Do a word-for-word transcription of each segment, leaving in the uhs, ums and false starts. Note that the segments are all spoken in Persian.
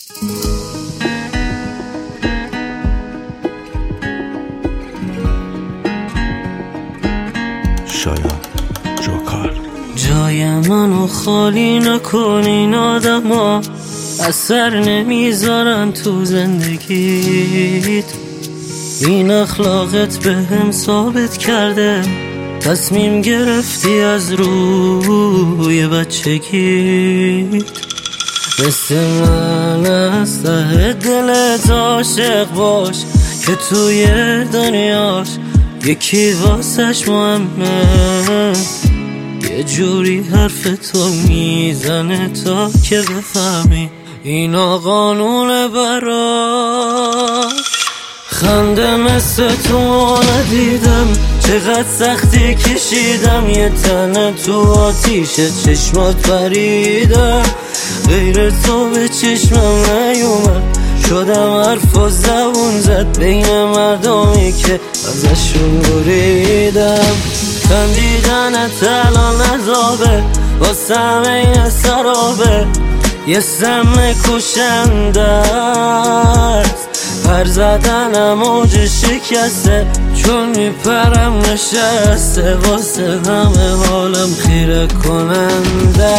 شاید جوکر جای منو خالی نکن، این آدم ها اثر نمیذارن تو زندگیت. این اخلاقت به هم ثابت کرده تصمیم گرفتی از روی بچگیت. مثل من از ته دلت عاشق باش که توی دنیاش یکی واسش مهمه. یه جوری حرف تو میزنه تا که بفهمی اینا قانونه براش. خنده مثل تو ندیدم، چقدر سختی کشیدم. یه تنه تو آتیش چشمات پریدم، غیر تو به چشمم نیومد. شدم حرف و زبون زد بین مردمی که ازشون بریدم. خندیدنت الان عذابه، واسه همه یه سرابه، یه سم کشنده است. پر زدنم موج شکسته چون میپرم نشسته، واسه همه حالم خیره کننده.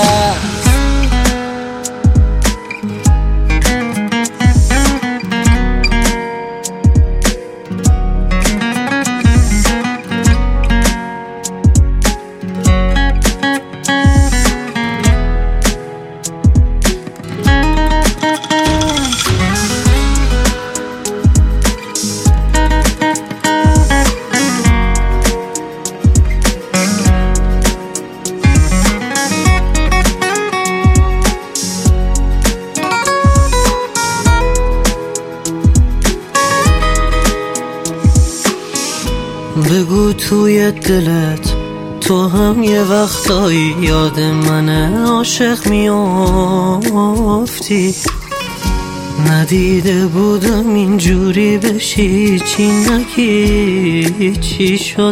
بگو توی دلت تو هم یه وقتایی یاد من عاشق میافتی. ندیده بودم اینجوری بشی، چی نگی چی شد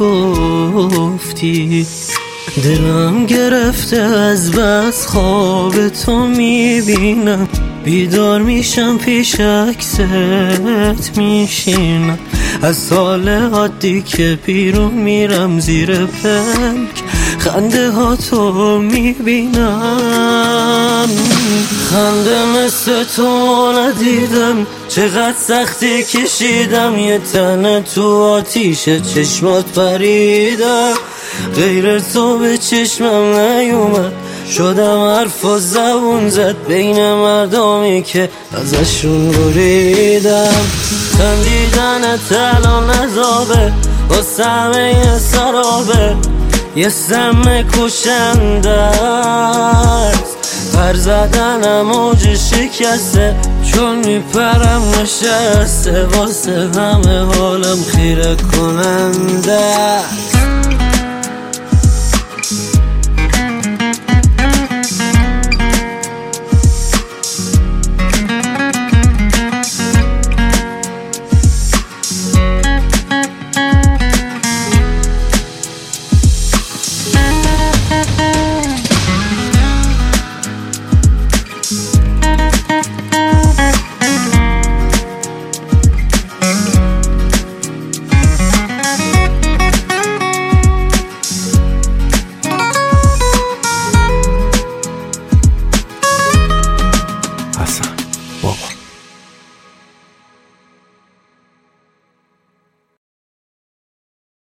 نگفتی. دلم گرفته از بس خواب تو میبینم، بیدار میشم پیش عکست میشینم. از سال عادی که بیرون میرم زیر پلک خنده ها تو میبینم. خنده مثل تو ندیدم، چقدر سختی کشیدم. یه تنه تو آتیش چشمات پریدم، غیر تو به چشمم نیومد. شدم حرف و زبون زد بین مردمی که ازشون بریدم. خندیدنت الان عذابه، واسه همه یه سرابه، یه سم کشنده است. پر زدنم موج شکسته چون میپرم نشسته، واسه همه حالم خیره کننده.